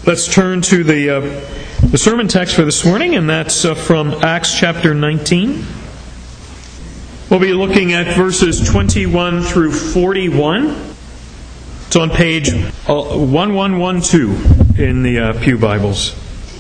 Let's turn to the sermon text for this morning, and that's from Acts chapter 19. We'll be looking at verses 21 through 41. It's on page 1112 in the Pew Bibles.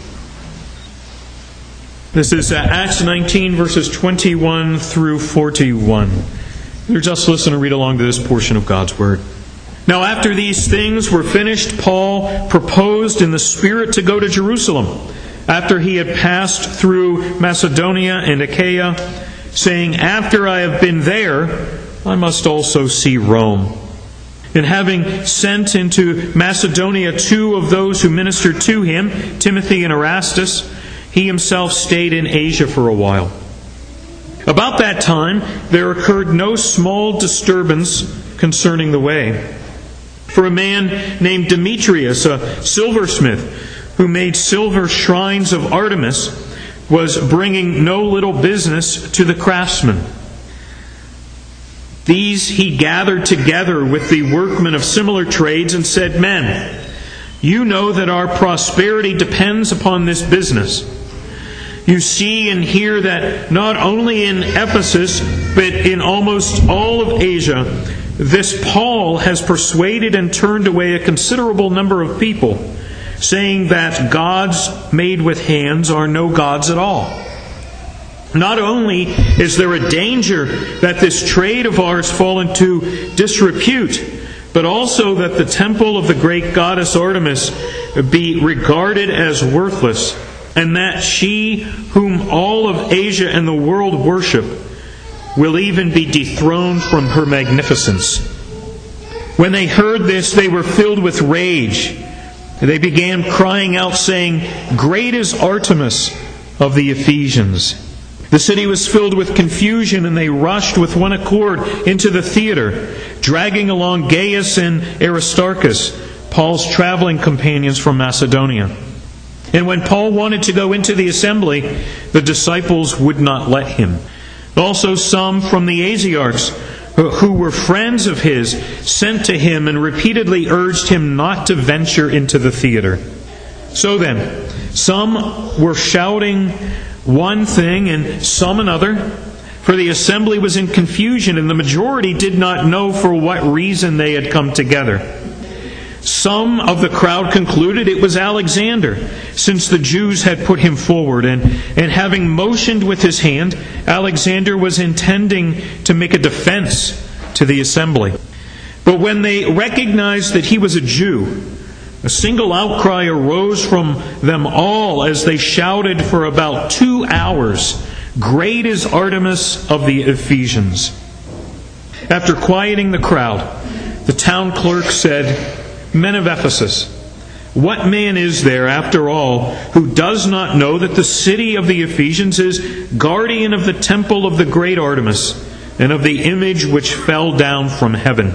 This is Acts 19, verses 21 through 41. Just listen and read along to this portion of God's Word. Now after these things were finished, Paul proposed in the Spirit to go to Jerusalem, after he had passed through Macedonia and Achaia, saying, "After I have been there, I must also see Rome." And having sent into Macedonia 2 of those who ministered to him, Timothy and Erastus, he himself stayed in Asia for a while. About that time there occurred no small disturbance concerning the way. For a man named Demetrius, a silversmith, who made silver shrines of Artemis, was bringing no little business to the craftsmen. These he gathered together with the workmen of similar trades and said, "Men, you know that our prosperity depends upon this business. You see and hear that not only in Ephesus, but in almost all of Asia, this Paul has persuaded and turned away a considerable number of people, saying that gods made with hands are no gods at all. Not only is there a danger that this trade of ours fall into disrepute, but also that the temple of the great goddess Artemis be regarded as worthless, and that she whom all of Asia and the world worship will even be dethroned from her magnificence." When they heard this, they were filled with rage. They began crying out, saying, "Great is Artemis of the Ephesians." The city was filled with confusion, and they rushed with one accord into the theater, dragging along Gaius and Aristarchus, Paul's traveling companions from Macedonia. And when Paul wanted to go into the assembly, the disciples would not let him. Also some from the Asiarchs, who were friends of his, sent to him and repeatedly urged him not to venture into the theater. So then, some were shouting one thing and some another, for the assembly was in confusion, and the majority did not know for what reason they had come together. Some of the crowd concluded it was Alexander, since the Jews had put him forward, and having motioned with his hand, Alexander was intending to make a defense to the assembly. But when they recognized that he was a Jew, a single outcry arose from them all as they shouted for about 2 hours, "Great is Artemis of the Ephesians." After quieting the crowd, the town clerk said, "Men of Ephesus, what man is there, after all, who does not know that the city of the Ephesians is guardian of the temple of the great Artemis and of the image which fell down from heaven?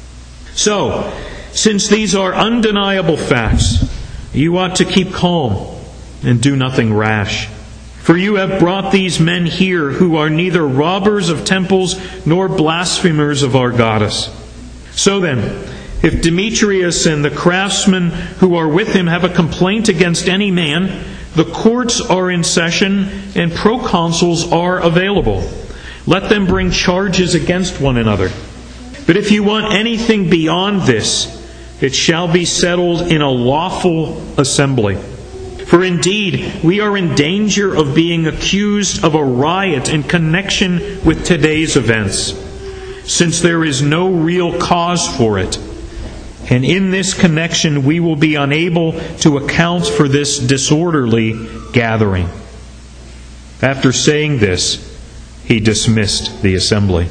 So, since these are undeniable facts, you ought to keep calm and do nothing rash. For you have brought these men here who are neither robbers of temples nor blasphemers of our goddess. So then, if Demetrius and the craftsmen who are with him have a complaint against any man, the courts are in session and proconsuls are available. Let them bring charges against one another. But if you want anything beyond this, it shall be settled in a lawful assembly. For indeed, we are in danger of being accused of a riot in connection with today's events, since there is no real cause for it. And in this connection, we will be unable to account for this disorderly gathering." After saying this, he dismissed the assembly.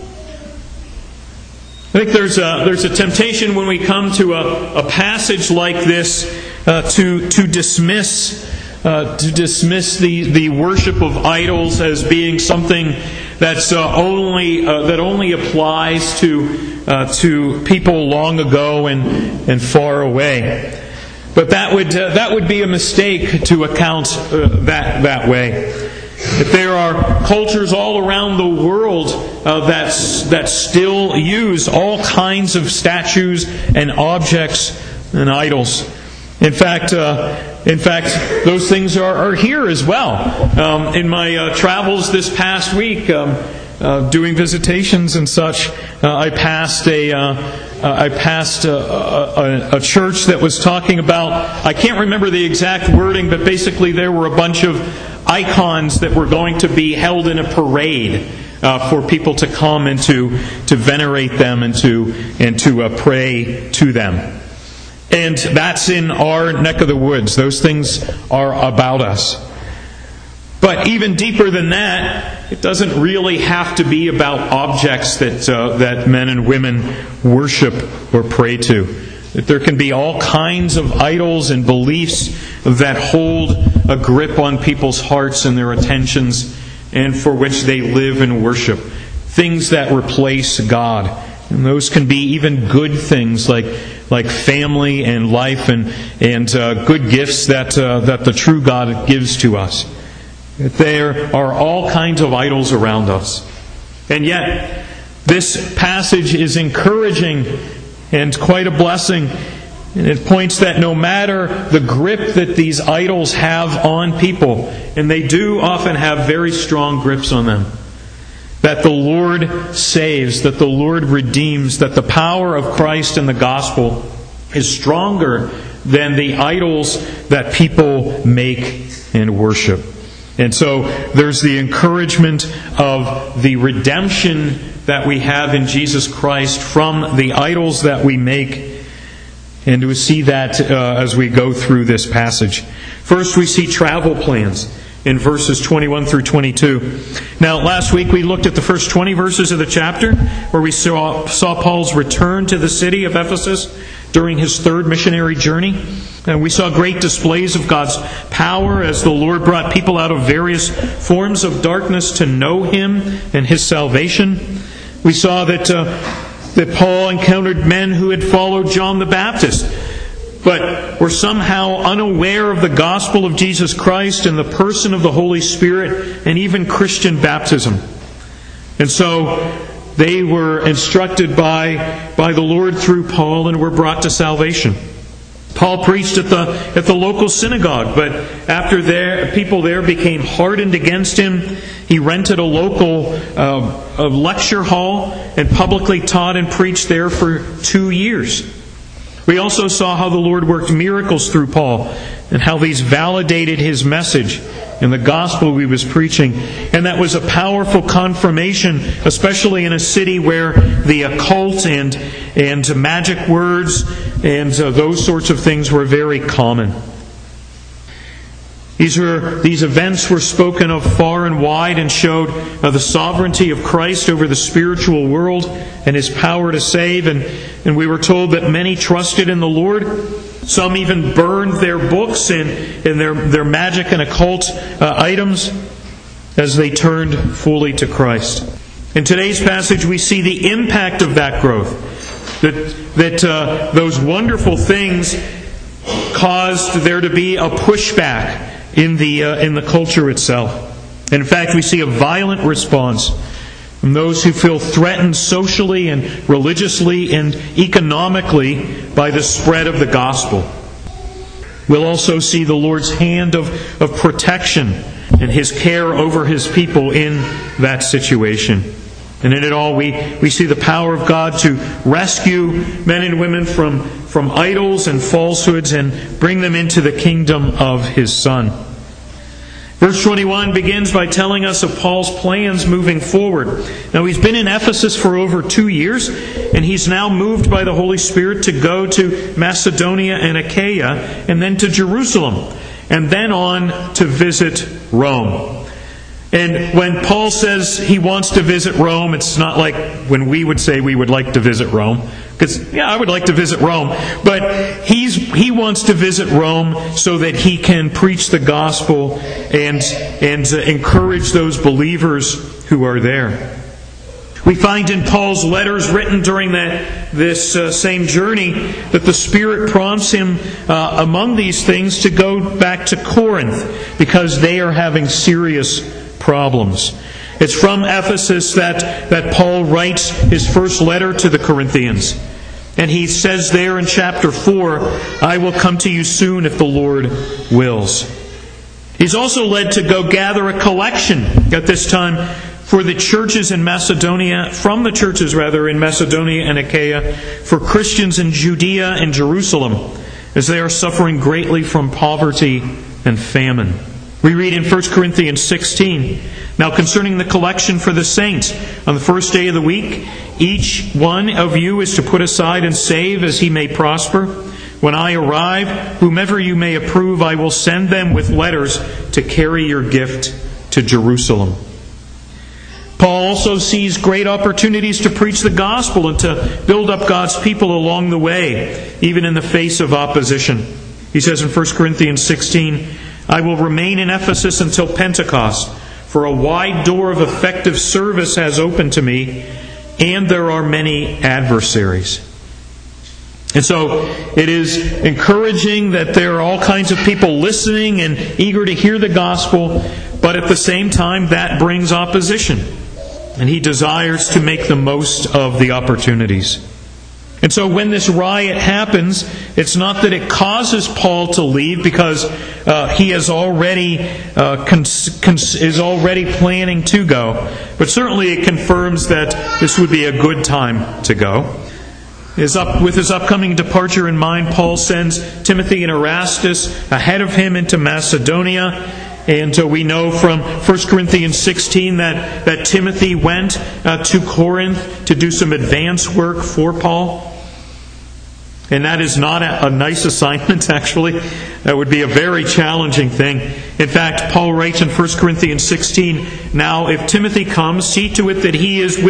I think there's a temptation when we come to a passage like this to dismiss the worship of idols as being something that's that only applies to people long ago and far away. But that would be a mistake to account that way. If there are cultures all around the world that still use all kinds of statues and objects and idols, In fact, those things are here as well. In my travels this past week, doing visitations and such, I passed a church that was talking about, I can't remember the exact wording, but basically there were a bunch of icons that were going to be held in a parade for people to come and to venerate them and to pray to them. And that's in our neck of the woods. Those things are about us. But even deeper than that, it doesn't really have to be about objects that men and women worship or pray to. That there can be all kinds of idols and beliefs that hold a grip on people's hearts and their attentions, and for which they live and worship. Things that replace God. And those can be even good things like family and life and good gifts that the true God gives to us. There are all kinds of idols around us. And yet, this passage is encouraging and quite a blessing. And it points that no matter the grip that these idols have on people, and they do often have very strong grips on them, that the Lord saves, that the Lord redeems, that the power of Christ and the gospel is stronger than the idols that people make and worship. And so there's the encouragement of the redemption that we have in Jesus Christ from the idols that we make. And we see that as we go through this passage. First, we see travel plans in verses 21 through 22. Now, last week we looked at the first 20 verses of the chapter, where we saw Paul's return to the city of Ephesus during his third missionary journey. And we saw great displays of God's power as the Lord brought people out of various forms of darkness to know Him and His salvation. We saw that Paul encountered men who had followed John the Baptist, but were somehow unaware of the gospel of Jesus Christ and the person of the Holy Spirit and even Christian baptism. And so they were instructed by the Lord through Paul and were brought to salvation. Paul preached at the local synagogue, but after people there became hardened against him, he rented a local lecture hall and publicly taught and preached there for 2 years. We also saw how the Lord worked miracles through Paul and how these validated his message and the gospel he was preaching. And that was a powerful confirmation, especially in a city where the occult and magic words and those sorts of things were very common. These events were spoken of far and wide and showed the sovereignty of Christ over the spiritual world and His power to save. And we were told that many trusted in the Lord. Some even burned their books and their magic and occult items as they turned fully to Christ. In today's passage we see the impact of that growth. That those wonderful things caused there to be a pushback in the culture itself. And in fact, we see a violent response from those who feel threatened socially and religiously and economically by the spread of the gospel. We'll also see the Lord's hand of protection and His care over His people in that situation. And in it all, we see the power of God to rescue men and women from idols and falsehoods and bring them into the kingdom of His Son. Verse 21 begins by telling us of Paul's plans moving forward. Now, he's been in Ephesus for over 2 years, and he's now moved by the Holy Spirit to go to Macedonia and Achaia, and then to Jerusalem, and then on to visit Rome. And when Paul says he wants to visit Rome, it's not like when we would say we would like to visit Rome. Because, I would like to visit Rome. But he wants to visit Rome so that he can preach the gospel and encourage those believers who are there. We find in Paul's letters written during this same journey that the Spirit prompts him among these things to go back to Corinth because they are having serious problems. It's from Ephesus that Paul writes his first letter to the Corinthians. And he says there in chapter 4, I will come to you soon if the Lord wills. He's also led to go gather a collection at this time for the churches in Macedonia, from the churches rather in Macedonia and Achaia, for Christians in Judea and Jerusalem, as they are suffering greatly from poverty and famine. We read in 1 Corinthians 16, now concerning the collection for the saints, on the first day of the week, each one of you is to put aside and save as he may prosper. When I arrive, whomever you may approve, I will send them with letters to carry your gift to Jerusalem. Paul also sees great opportunities to preach the gospel and to build up God's people along the way, even in the face of opposition. He says in 1 Corinthians 16, I will remain in Ephesus until Pentecost, for a wide door of effective service has opened to me, and there are many adversaries. And so it is encouraging that there are all kinds of people listening and eager to hear the gospel, but at the same time that brings opposition. And he desires to make the most of the opportunities. And so when this riot happens, it's not that it causes Paul to leave because he is already planning to go. But certainly it confirms that this would be a good time to go. With his upcoming departure in mind, Paul sends Timothy and Erastus ahead of him into Macedonia. And we know from 1 Corinthians 16 that Timothy went to Corinth to do some advance work for Paul. And that is not a nice assignment, actually. That would be a very challenging thing. In fact, Paul writes in 1 Corinthians 16, now if Timothy comes, see to it that he is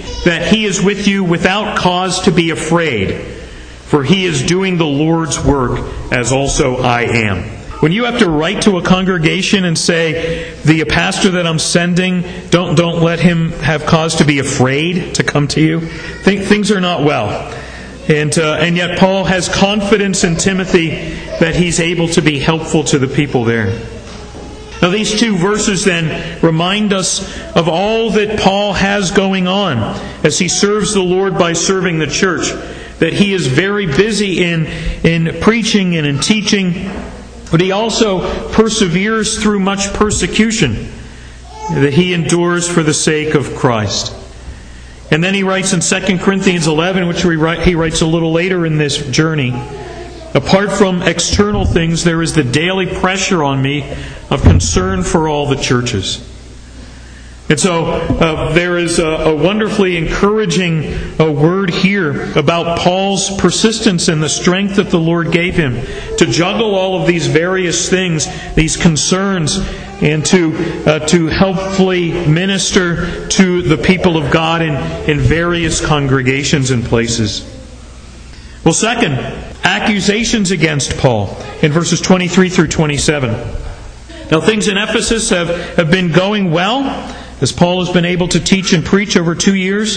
with you without cause to be afraid, for he is doing the Lord's work, as also I am. When you have to write to a congregation and say, the pastor that I'm sending, don't let him have cause to be afraid to come to you, things are not well. And yet Paul has confidence in Timothy that he's able to be helpful to the people there. Now these two verses then remind us of all that Paul has going on as he serves the Lord by serving the church. That he is very busy in preaching and in teaching, but he also perseveres through much persecution that he endures for the sake of Christ. And then he writes in 2 Corinthians 11, which he writes a little later in this journey, apart from external things, there is the daily pressure on me of concern for all the churches. And so there is a wonderfully encouraging word here about Paul's persistence and the strength that the Lord gave him to juggle all of these various things, these concerns, and to helpfully minister to the people of God in various congregations and places. Well, second, accusations against Paul in verses 23 through 27. Now, things in Ephesus have been going well, as Paul has been able to teach and preach over 2 years.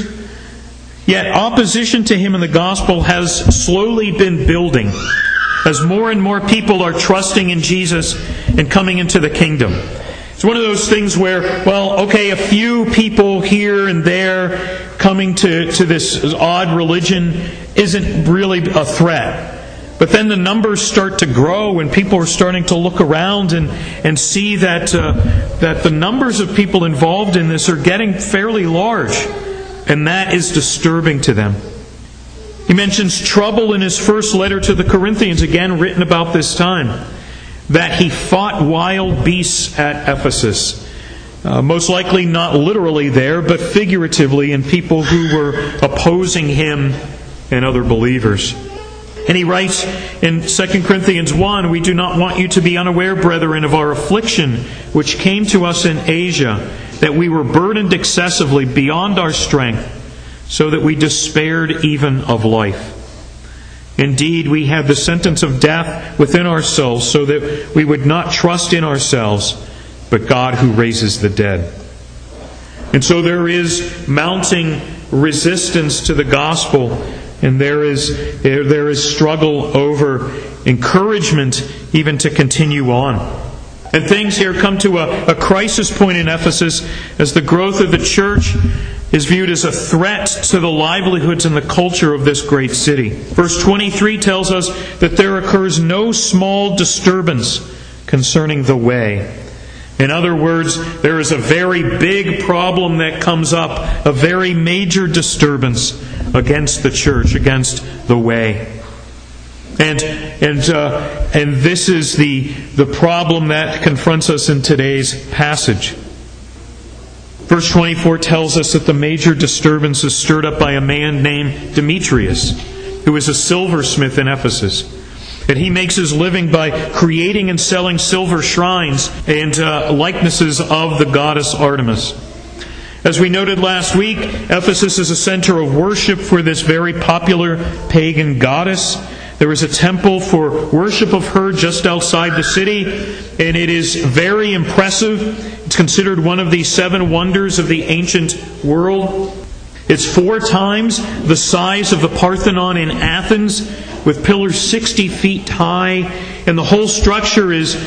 Yet opposition to him in the gospel has slowly been building as more and more people are trusting in Jesus and coming into the kingdom. It's one of those things where, a few people here and there coming to this odd religion isn't really a threat. But then the numbers start to grow and people are starting to look around and see that the numbers of people involved in this are getting fairly large. And that is disturbing to them. He mentions trouble in his first letter to the Corinthians, again written about this time, that he fought wild beasts at Ephesus. Most likely not literally there, but figuratively in people who were opposing him and other believers. And he writes in 2 Corinthians 1, we do not want you to be unaware, brethren, of our affliction, which came to us in Asia, that we were burdened excessively beyond our strength, so that we despaired even of life. Indeed, we had the sentence of death within ourselves, so that we would not trust in ourselves, but God who raises the dead. And so there is mounting resistance to the gospel, and there is struggle over encouragement even to continue on. And things here come to a crisis point in Ephesus as the growth of the church is viewed as a threat to the livelihoods and the culture of this great city. Verse 23 tells us that there occurs no small disturbance concerning the way. In other words, there is a very big problem that comes up, a very major disturbance against the church, against the way. And this is the problem that confronts us in today's passage. Verse 24 tells us that the major disturbance is stirred up by a man named Demetrius, who is a silversmith in Ephesus. And he makes his living by creating and selling silver shrines and likenesses of the goddess Artemis. As we noted last week, Ephesus is a center of worship for this very popular pagan goddess. There is a temple for worship of her just outside the city, and it is very impressive. It's considered one of the 7 wonders of the ancient world. It's 4 times the size of the Parthenon in Athens, with pillars 60 feet high, and the whole structure is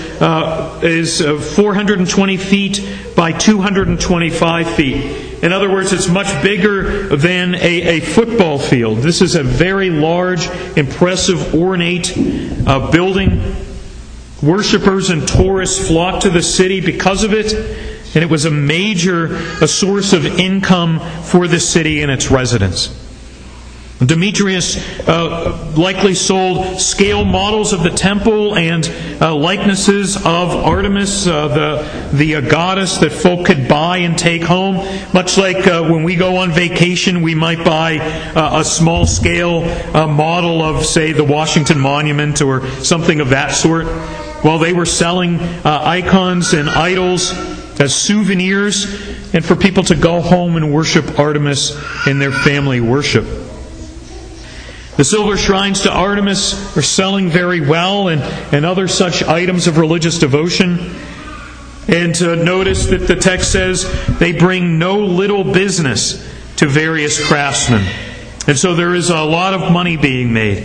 420 feet by 225 feet. In other words, it's much bigger than a football field. This is a very large, impressive, ornate building. Worshippers and tourists flock to the city because of it, and it was a source of income for the city and its residents. Demetrius likely sold scale models of the temple and likenesses of Artemis, the goddess that folk could buy and take home. Much like when we go on vacation, we might buy a small scale model of, say, the Washington Monument or something of that sort. Well, they were selling icons and idols as souvenirs and for people to go home and worship Artemis in their family worship. The silver shrines to Artemis are selling very well, and other such items of religious devotion. And notice that the text says they bring no little business to various craftsmen. And so there is a lot of money being made.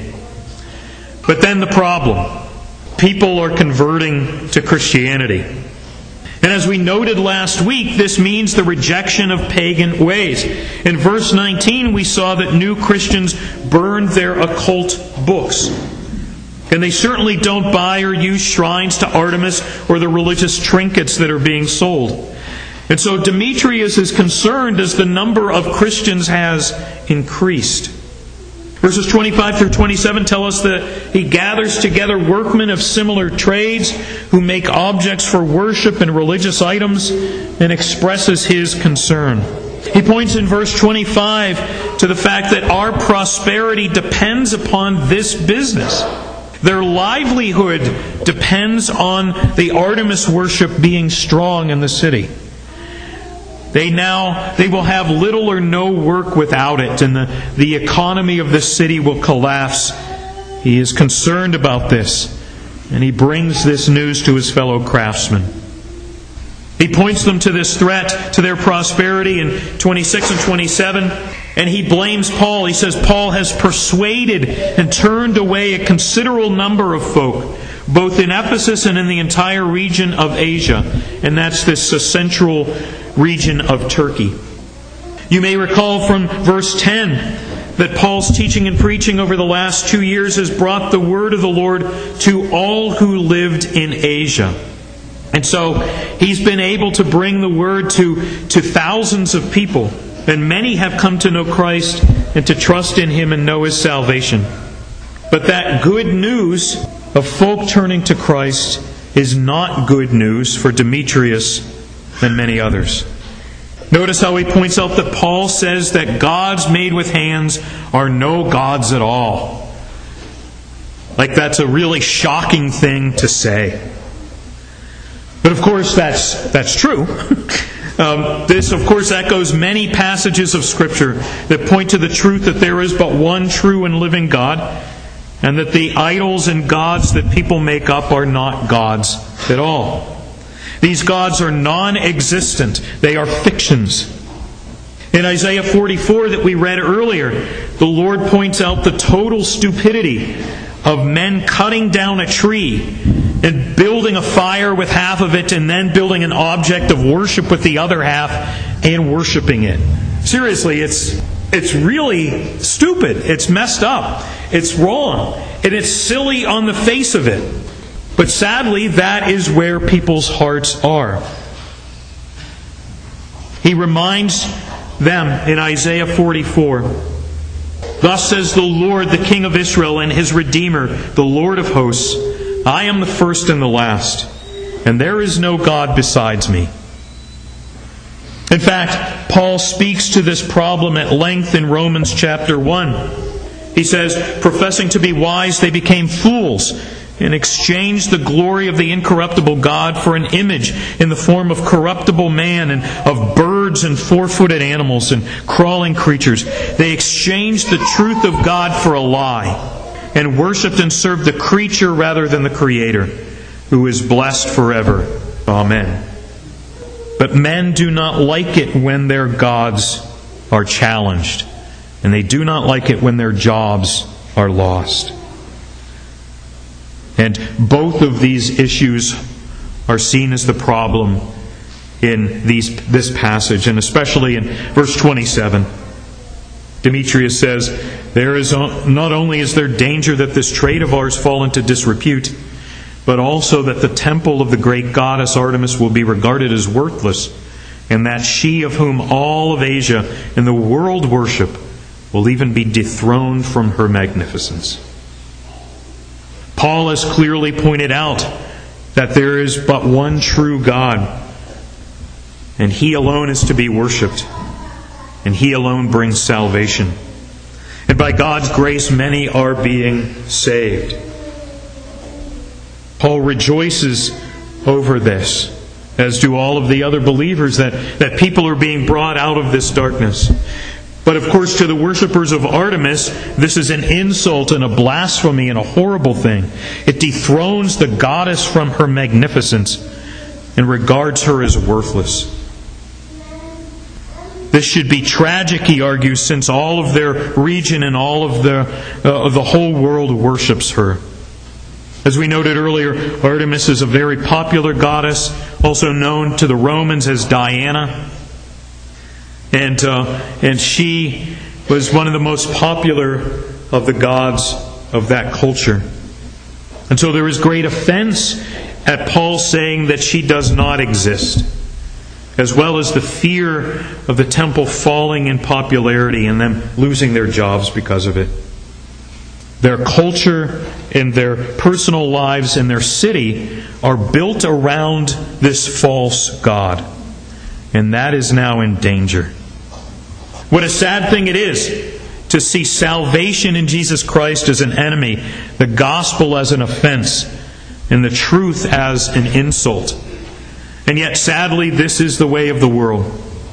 But then the problem. People are converting to Christianity. And as we noted last week, this means the rejection of pagan ways. In verse 19, we saw that new Christians burned their occult books. And they certainly don't buy or use shrines to Artemis or the religious trinkets that are being sold. And so Demetrius is concerned as the number of Christians has increased. Verses 25 through 27 tell us that he gathers together workmen of similar trades who make objects for worship and religious items, and expresses his concern. He points in verse 25 to the fact that our prosperity depends upon this business. Their livelihood depends on the Artemis worship being strong in the city. They will have little or no work without it, and the economy of this city will collapse. He is concerned about this, and he brings this news to his fellow craftsmen. He points them to this threat to their prosperity in 26 and 27, and he blames Paul. He says Paul has persuaded and turned away a considerable number of folk, both in Ephesus and in the entire region of Asia, and that's this central region of Turkey. You may recall from verse 10 that Paul's teaching and preaching over the last 2 years has brought the word of the Lord to all who lived in Asia. And so he's been able to bring the word to thousands of people, and many have come to know Christ and to trust in Him and know His salvation. But that good news of folk turning to Christ is not good news for Demetrius and many others. Notice how he points out that Paul says that gods made with hands are no gods at all. Like that's a really shocking thing to say. But of course that's true. This of course echoes many passages of Scripture that point to the truth that there is but one true and living God, and that the idols and gods that people make up are not gods at all. These gods are non-existent. They are fictions. In Isaiah 44 that we read earlier, the Lord points out the total stupidity of men cutting down a tree and building a fire with half of it and then building an object of worship with the other half and worshiping it. Seriously, it's really stupid. It's messed up. It's wrong. And it's silly on the face of it. But sadly, that is where people's hearts are. He reminds them in Isaiah 44, "Thus says the Lord, the King of Israel and His Redeemer, the Lord of hosts, I am the first and the last, and there is no God besides me." In fact, Paul speaks to this problem at length in Romans chapter 1. He says, "Professing to be wise, they became fools, and exchanged the glory of the incorruptible God for an image in the form of corruptible man and of birds and four-footed animals and crawling creatures. They exchanged the truth of God for a lie, and worshipped and served the creature rather than the Creator, who is blessed forever. Amen." But men do not like it when their gods are challenged, and they do not like it when their jobs are lost. And both of these issues are seen as the problem in this passage, and especially in verse 27. Demetrius says, not only is there danger that this trade of ours fall into disrepute, but also that the temple of the great goddess Artemis will be regarded as worthless, and that she of whom all of Asia and the world worship will even be dethroned from her magnificence. Paul has clearly pointed out that there is but one true God, and He alone is to be worshipped, and He alone brings salvation. And by God's grace, many are being saved. Paul rejoices over this, as do all of the other believers, that people are being brought out of this darkness. But of course, to the worshippers of Artemis, this is an insult and a blasphemy and a horrible thing. It dethrones the goddess from her magnificence and regards her as worthless. This should be tragic, he argues, since all of their region and all of the whole world worships her. As we noted earlier, Artemis is a very popular goddess, also known to the Romans as Diana. And she was one of the most popular of the gods of that culture. And so there is great offense at Paul saying that she does not exist, as well as the fear of the temple falling in popularity and them losing their jobs because of it. Their culture and their personal lives and their city are built around this false god. And that is now in danger. What a sad thing it is to see salvation in Jesus Christ as an enemy, the gospel as an offense, and the truth as an insult. And yet, sadly, this is the way of the world.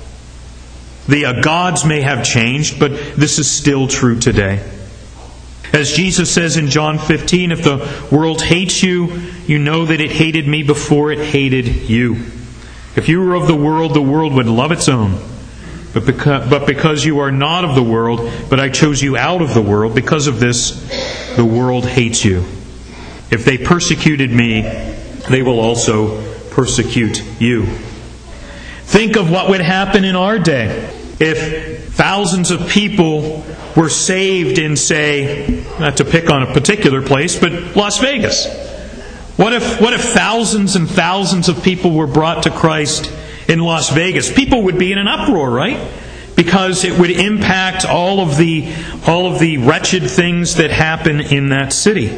The gods may have changed, but this is still true today. As Jesus says in John 15, "If the world hates you, you know that it hated me before it hated you. If you were of the world would love its own. But because you are not of the world, but I chose you out of the world, because of this, the world hates you. If they persecuted me, they will also persecute you." Think of what would happen in our day if thousands of people were saved in, say, not to pick on a particular place, but Las Vegas. What if thousands and thousands of people were brought to Christ in Las Vegas? People would be in an uproar, right? Because it would impact all of the wretched things that happen in that city.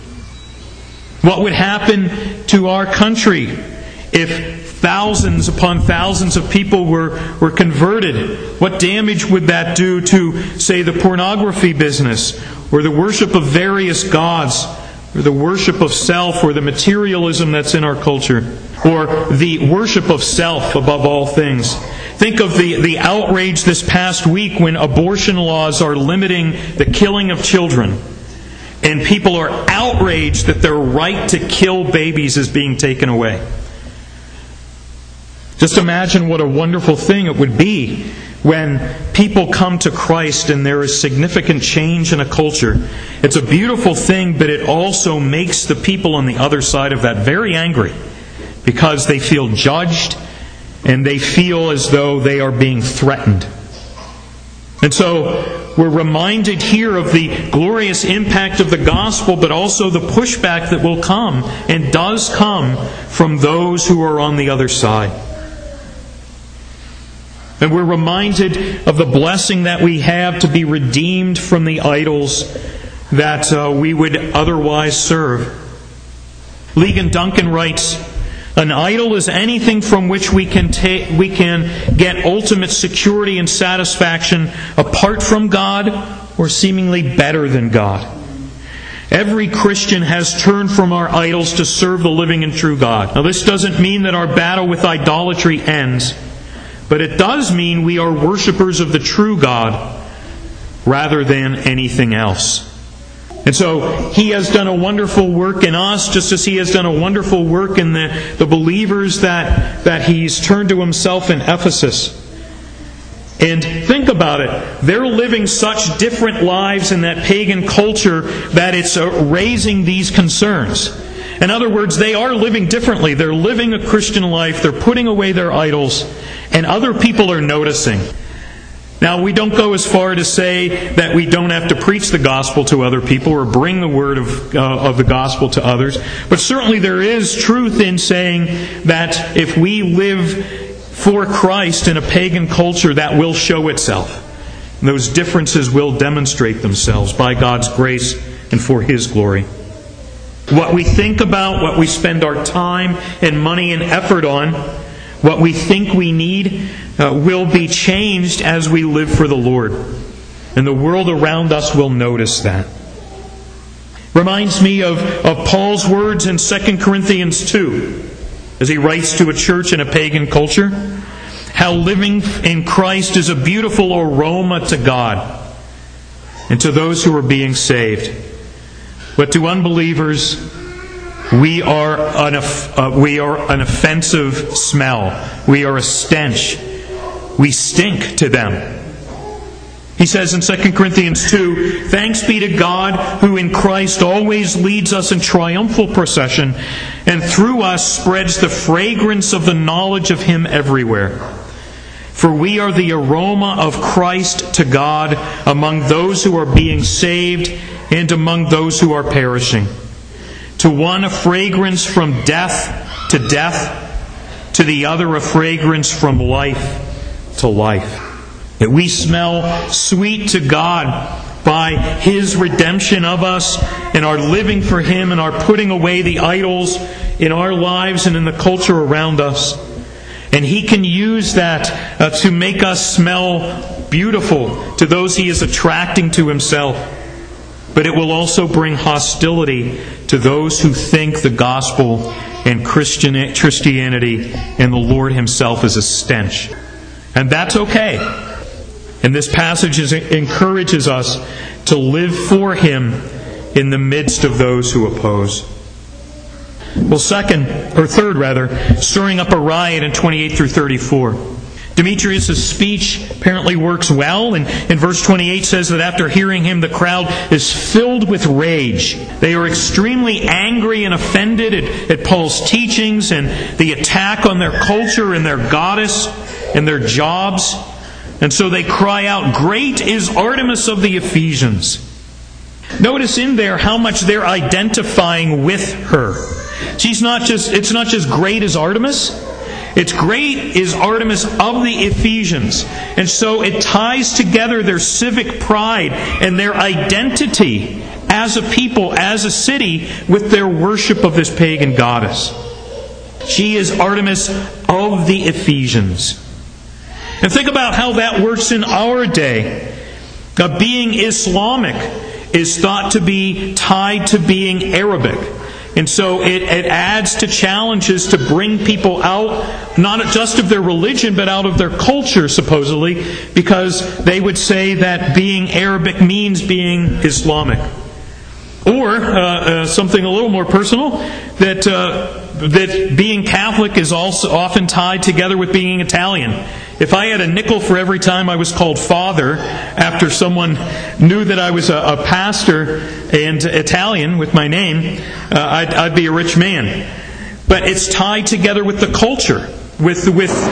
What would happen to our country if thousands upon thousands of people were converted? What damage would that do to, say, the pornography business, or the worship of various gods, or the worship of self, or the materialism that's in our culture, or the worship of self above all things? Think of the outrage this past week when abortion laws are limiting the killing of children, and people are outraged that their right to kill babies is being taken away. Just imagine what a wonderful thing it would be when people come to Christ and there is significant change in a culture. It's a beautiful thing, but it also makes the people on the other side of that very angry, because they feel judged and they feel as though they are being threatened. And so we're reminded here of the glorious impact of the gospel, but also the pushback that will come and does come from those who are on the other side. And we're reminded of the blessing that we have to be redeemed from the idols that we would otherwise serve. Ligon Duncan writes, "An idol is anything from which we can get ultimate security and satisfaction apart from God or seemingly better than God. Every Christian has turned from our idols to serve the living and true God." Now, this doesn't mean that our battle with idolatry ends, but it does mean we are worshipers of the true God rather than anything else. And so He has done a wonderful work in us, just as He has done a wonderful work in the believers that He's turned to Himself in Ephesus. And think about it. They're living such different lives in that pagan culture that it's raising these concerns. In other words, they are living differently. They're living a Christian life. They're putting away their idols. And other people are noticing. Now, we don't go as far to say that we don't have to preach the gospel to other people or bring the word of the gospel to others. But certainly there is truth in saying that if we live for Christ in a pagan culture, that will show itself. And those differences will demonstrate themselves by God's grace and for His glory. What we think about, what we spend our time and money and effort on, what we think we need, will be changed as we live for the Lord. And the world around us will notice that. Reminds me of Paul's words in 2 Corinthians 2, as he writes to a church in a pagan culture, how living in Christ is a beautiful aroma to God and to those who are being saved. But to unbelievers, we are an offensive smell. We are a stench. We stink to them. He says in 2 Corinthians 2, "Thanks be to God who in Christ always leads us in triumphal procession and through us spreads the fragrance of the knowledge of Him everywhere. For we are the aroma of Christ to God among those who are being saved and among those who are perishing. To one a fragrance from death to death, to the other a fragrance from life to life." That we smell sweet to God by His redemption of us and our living for Him and our putting away the idols in our lives and in the culture around us. And He can use that to make us smell beautiful to those He is attracting to Himself. But it will also bring hostility to those who think the gospel and Christianity and the Lord Himself is a stench. And that's okay. And this passage encourages us to live for Him in the midst of those who oppose. Well, third, stirring up a riot in 28 through 34. Demetrius' speech apparently works well, and in verse 28 says that after hearing him, the crowd is filled with rage. They are extremely angry and offended at Paul's teachings and the attack on their culture and their goddess and their jobs. And so they cry out, "Great is Artemis of the Ephesians." Notice in there how much they're identifying with her. It's not just great as Artemis. It's great is Artemis of the Ephesians. And so it ties together their civic pride and their identity as a people, as a city, with their worship of this pagan goddess. She is Artemis of the Ephesians. And think about how that works in our day. Being Islamic is thought to be tied to being Arabic. And so it adds to challenges to bring people out, not just of their religion, but out of their culture, supposedly, because they would say that being Arabic means being Islamic. Or, something a little more personal, that being Catholic is also often tied together with being Italian. If I had a nickel for every time I was called Father after someone knew that I was a pastor and Italian with my name, I'd be a rich man. But it's tied together with the culture. with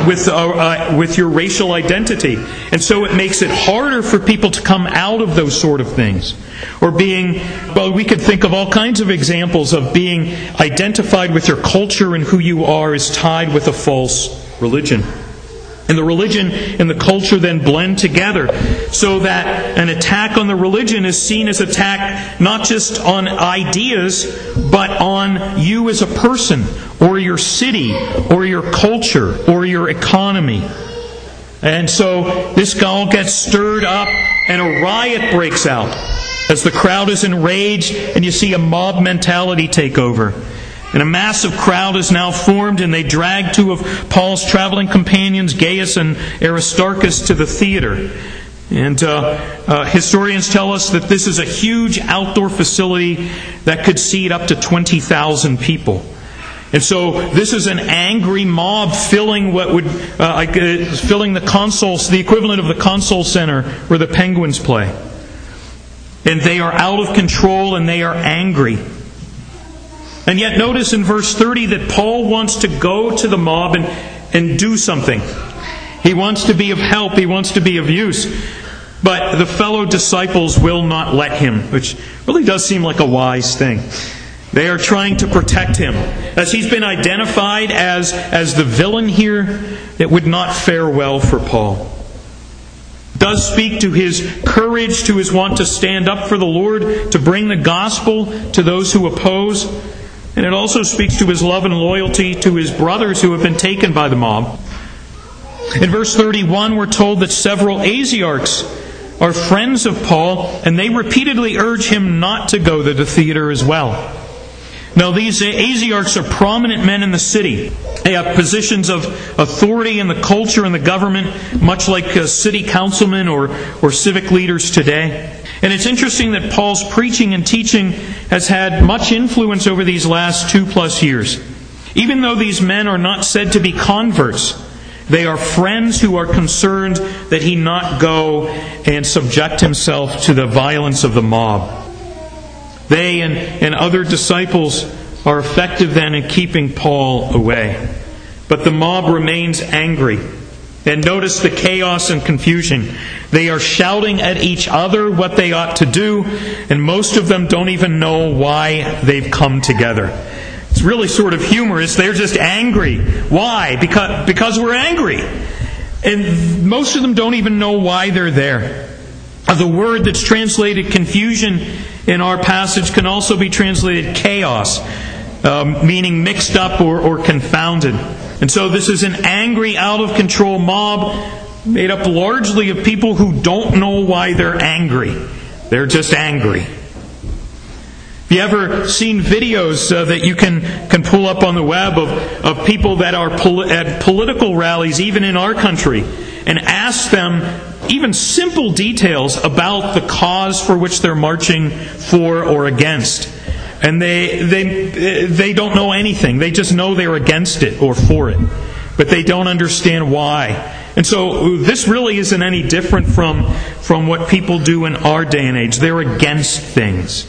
your racial identity. And so it makes it harder for people to come out of those sort of things. Or we could think of all kinds of examples of being identified with your culture, and who you are is tied with a false religion. And the religion and the culture then blend together, so that an attack on the religion is seen as attack not just on ideas, but on you as a person, or your city, or your culture, or your economy. And so this all gets stirred up, and a riot breaks out as the crowd is enraged, and you see a mob mentality take over. And a massive crowd is now formed, and they drag two of Paul's traveling companions, Gaius and Aristarchus, to the theater. And historians tell us that this is a huge outdoor facility that could seat up to 20,000 people. And so this is an angry mob filling filling the consoles, the equivalent of the console center where the Penguins play. And they are out of control, and they are angry. And yet notice in verse 30 that Paul wants to go to the mob and do something. He wants to be of help. He wants to be of use. But the fellow disciples will not let him, which really does seem like a wise thing. They are trying to protect him. As he's been identified as the villain here, it would not fare well for Paul. It does speak to his courage, to his want to stand up for the Lord, to bring the gospel to those who oppose. And it also speaks to his love and loyalty to his brothers who have been taken by the mob. In verse 31, we're told that several Asiarchs are friends of Paul, and they repeatedly urge him not to go to the theater as well. Now, these Asiarchs are prominent men in the city. They have positions of authority in the culture and the government, much like city councilmen or civic leaders today. And it's interesting that Paul's preaching and teaching has had much influence over these last 2+ years. Even though these men are not said to be converts, they are friends who are concerned that he not go and subject himself to the violence of the mob. They and other disciples are effective then in keeping Paul away. But the mob remains angry. And notice the chaos and confusion. They are shouting at each other what they ought to do, and most of them don't even know why they've come together. It's really sort of humorous. They're just angry. Why? Because we're angry. And most of them don't even know why they're there. The word that's translated confusion in our passage can also be translated chaos, meaning mixed up or confounded. And so this is an angry, out-of-control mob made up largely of people who don't know why they're angry. They're just angry. Have you ever seen videos that you can pull up on the web of people that are at political rallies, even in our country, and ask them even simple details about the cause for which they're marching for or against? And they don't know anything. They just know they're against it or for it. But they don't understand why. And so this really isn't any different from what people do in our day and age. They're against things.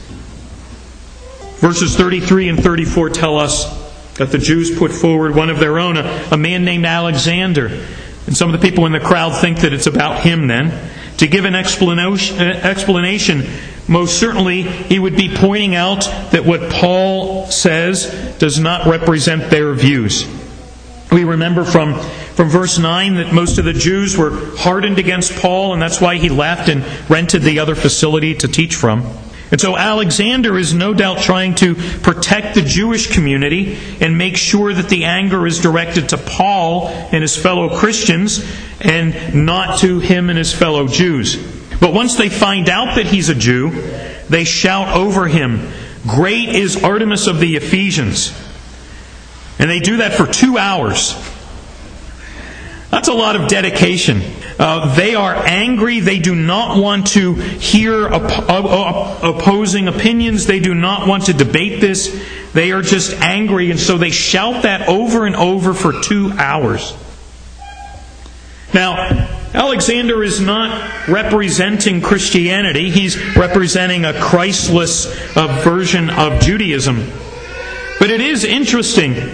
Verses 33 and 34 tell us that the Jews put forward one of their own, a man named Alexander. And some of the people in the crowd think that it's about him then. To give an explanation, most certainly he would be pointing out that what Paul says does not represent their views. We remember from verse 9 that most of the Jews were hardened against Paul, and that's why he left and rented the other facility to teach from. And so Alexander is no doubt trying to protect the Jewish community and make sure that the anger is directed to Paul and his fellow Christians and not to him and his fellow Jews. But once they find out that he's a Jew, they shout over him, "Great is Artemis of the Ephesians." And they do that for 2 hours. That's a lot of dedication. They are angry. They do not want to hear opposing opinions. They do not want to debate this. They are just angry, and so they shout that over and over for 2 hours. Now, Alexander is not representing Christianity. He's representing a Christless version of Judaism. But it is interesting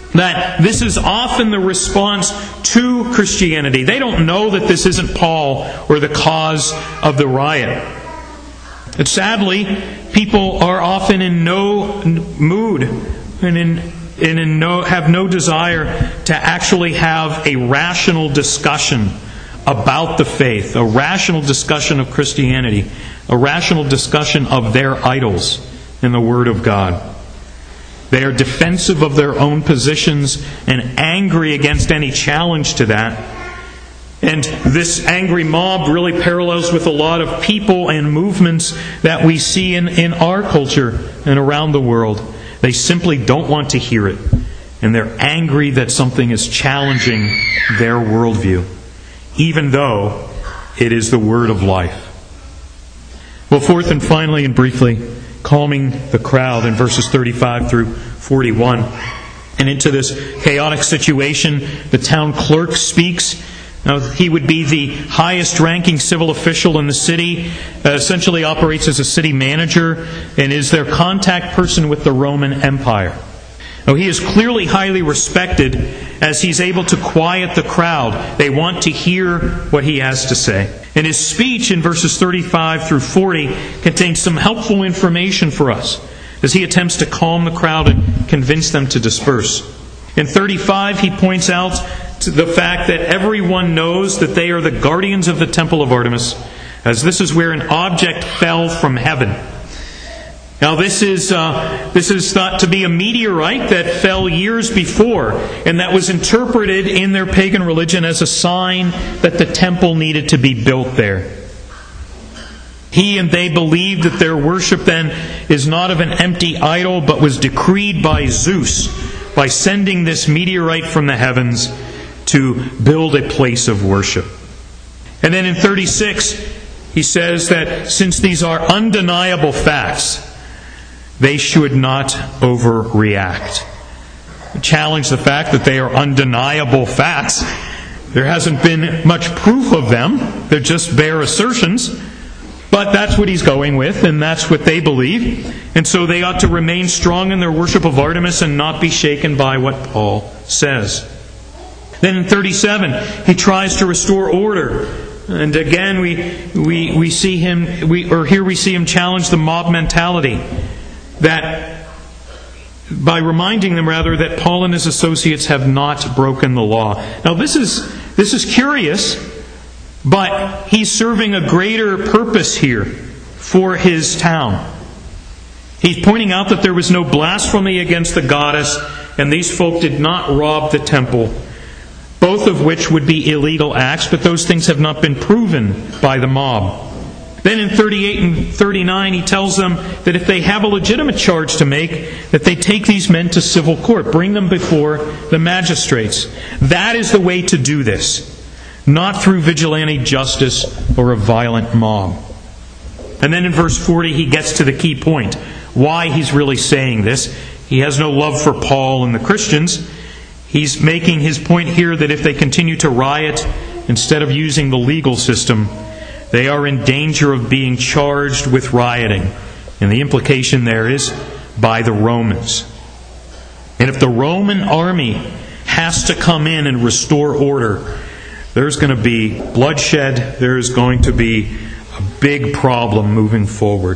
that this is often the response to Christianity. They don't know that this isn't Paul or the cause of the riot. And sadly, people are often in no mood and have no desire to actually have a rational discussion about the faith, a rational discussion of Christianity, a rational discussion of their idols in the Word of God. They are defensive of their own positions and angry against any challenge to that. And this angry mob really parallels with a lot of people and movements that we see in our culture and around the world. They simply don't want to hear it. And they're angry that something is challenging their worldview, even though it is the word of life. Well, fourth and finally and briefly, calming the crowd in verses 35 through 41. And into this chaotic situation, the town clerk speaks. Now, he would be the highest-ranking civil official in the city, essentially operates as a city manager, and is their contact person with the Roman Empire. Now, he is clearly highly respected as he's able to quiet the crowd. They want to hear what he has to say. And his speech in verses 35 through 40 contains some helpful information for us as he attempts to calm the crowd and convince them to disperse. In 35, he points out to the fact that everyone knows that they are the guardians of the temple of Artemis, as this is where an object fell from heaven. Now, this is thought to be a meteorite that fell years before, and that was interpreted in their pagan religion as a sign that the temple needed to be built there. He and they believed that their worship then is not of an empty idol, but was decreed by Zeus by sending this meteorite from the heavens to build a place of worship. And then in 36, he says that since these are undeniable facts, they should not overreact. Challenge the fact that they are undeniable facts. There hasn't been much proof of them. They're just bare assertions. But that's what he's going with, and that's what they believe. And so they ought to remain strong in their worship of Artemis and not be shaken by what Paul says. Then in 37, he tries to restore order. And again, we see him challenge the mob mentality. That by reminding them rather that Paul and his associates have not broken the law. Now this is curious, but he's serving a greater purpose here for his town. He's pointing out that there was no blasphemy against the goddess, and these folk did not rob the temple, both of which would be illegal acts, but those things have not been proven by the mob. Then in 38 and 39, he tells them that if they have a legitimate charge to make, that they take these men to civil court, bring them before the magistrates. That is the way to do this, not through vigilante justice or a violent mob. And then in verse 40, he gets to the key point, why he's really saying this. He has no love for Paul and the Christians. He's making his point here that if they continue to riot instead of using the legal system, they are in danger of being charged with rioting. And the implication there is by the Romans. And if the Roman army has to come in and restore order, there's going to be bloodshed. There's going to be a big problem moving forward.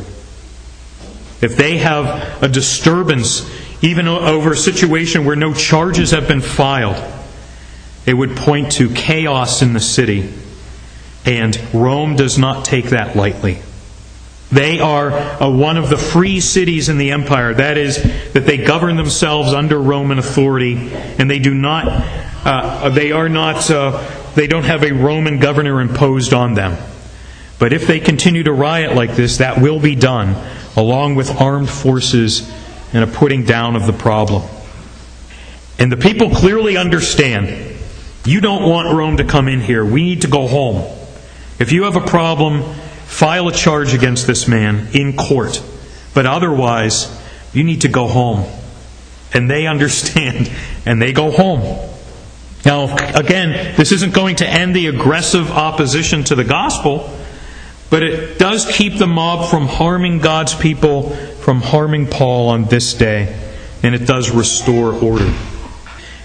If they have a disturbance, even over a situation where no charges have been filed, it would point to chaos in the city. And Rome does not take that lightly. They are one of the free cities in the empire. That is, that they govern themselves under Roman authority, and they don't have a Roman governor imposed on them. But if they continue to riot like this, that will be done, along with armed forces and a putting down of the problem. And the people clearly understand, you don't want Rome to come in here. We need to go home. If you have a problem, file a charge against this man in court. But otherwise, you need to go home. And they understand, and they go home. Now, again, this isn't going to end the aggressive opposition to the gospel, but it does keep the mob from harming God's people, from harming Paul on this day, and it does restore order.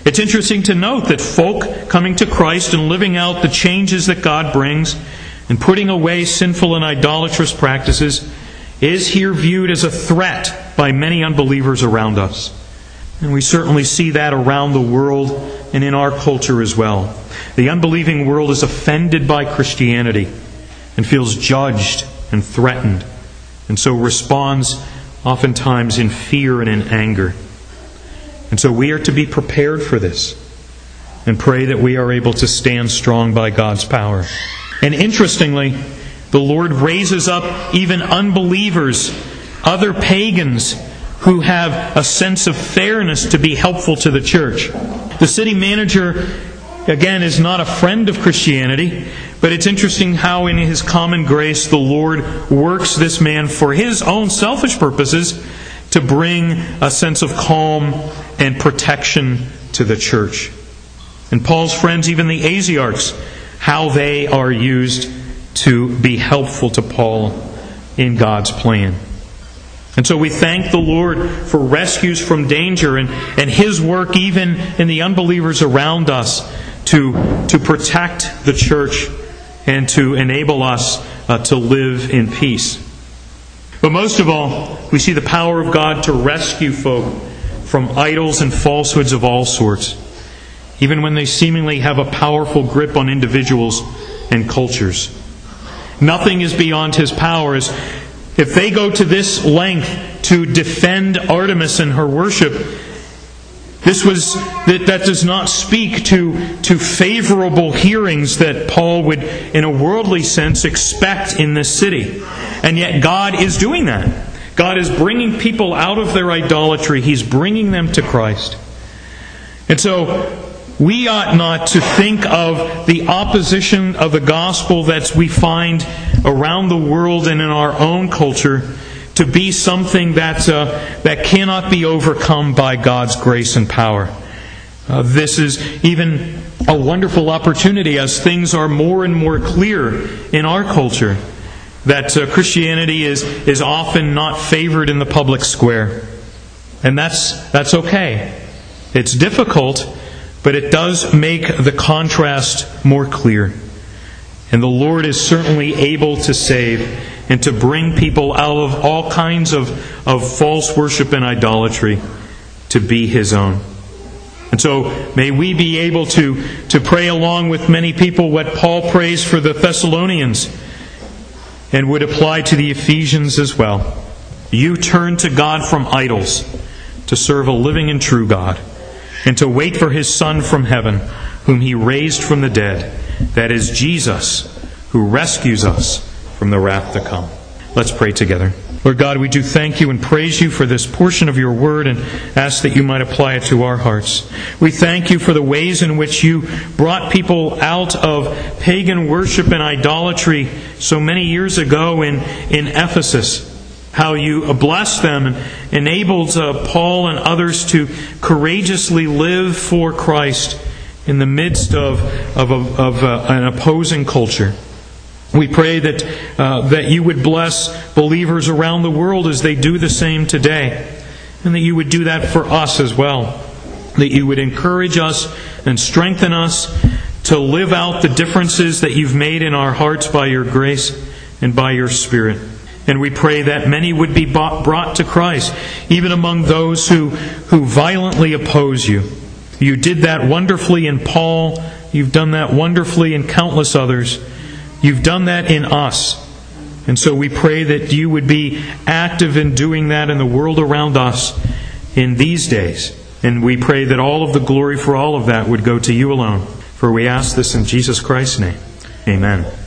It's interesting to note that folk coming to Christ and living out the changes that God brings and putting away sinful and idolatrous practices is here viewed as a threat by many unbelievers around us. And we certainly see that around the world and in our culture as well. The unbelieving world is offended by Christianity and feels judged and threatened, and so responds oftentimes in fear and in anger. And so we are to be prepared for this and pray that we are able to stand strong by God's power. And interestingly, the Lord raises up even unbelievers, other pagans, who have a sense of fairness to be helpful to the church. The city manager, again, is not a friend of Christianity, but it's interesting how in His common grace the Lord works this man for His own selfish purposes to bring a sense of calm and protection to the church. And Paul's friends, even the Asiarchs, how they are used to be helpful to Paul in God's plan. And so we thank the Lord for rescues from danger and His work even in the unbelievers around us to protect the church and to enable us to live in peace. But most of all, we see the power of God to rescue folk from idols and falsehoods of all sorts, even when they seemingly have a powerful grip on individuals and cultures. Nothing is beyond His powers. If they go to this length to defend Artemis and her worship, that does not speak to favorable hearings that Paul would, in a worldly sense, expect in this city. And yet God is doing that. God is bringing people out of their idolatry. He's bringing them to Christ. And so we ought not to think of the opposition of the gospel that we find around the world and in our own culture to be something that cannot be overcome by God's grace and power. This is even a wonderful opportunity as things are more and more clear in our culture that Christianity is often not favored in the public square. And that's okay. It's difficult, but it does make the contrast more clear. And the Lord is certainly able to save and to bring people out of all kinds of false worship and idolatry to be His own. And so may we be able to pray along with many people what Paul prays for the Thessalonians and would apply to the Ephesians as well. You turn to God from idols to serve a living and true God, and to wait for His Son from heaven, whom He raised from the dead, that is Jesus, who rescues us from the wrath to come. Let's pray together. Lord God, we do thank You and praise You for this portion of Your Word and ask that You might apply it to our hearts. We thank You for the ways in which You brought people out of pagan worship and idolatry so many years ago in Ephesus. How You blessed them and enabled Paul and others to courageously live for Christ in the midst of an opposing culture. We pray that You would bless believers around the world as they do the same today, and that You would do that for us as well. That You would encourage us and strengthen us to live out the differences that You've made in our hearts by Your grace and by Your Spirit. And we pray that many would be brought to Christ, even among those who violently oppose You. You did that wonderfully in Paul. You've done that wonderfully in countless others. You've done that in us. And so we pray that You would be active in doing that in the world around us in these days. And we pray that all of the glory for all of that would go to You alone. For we ask this in Jesus Christ's name. Amen.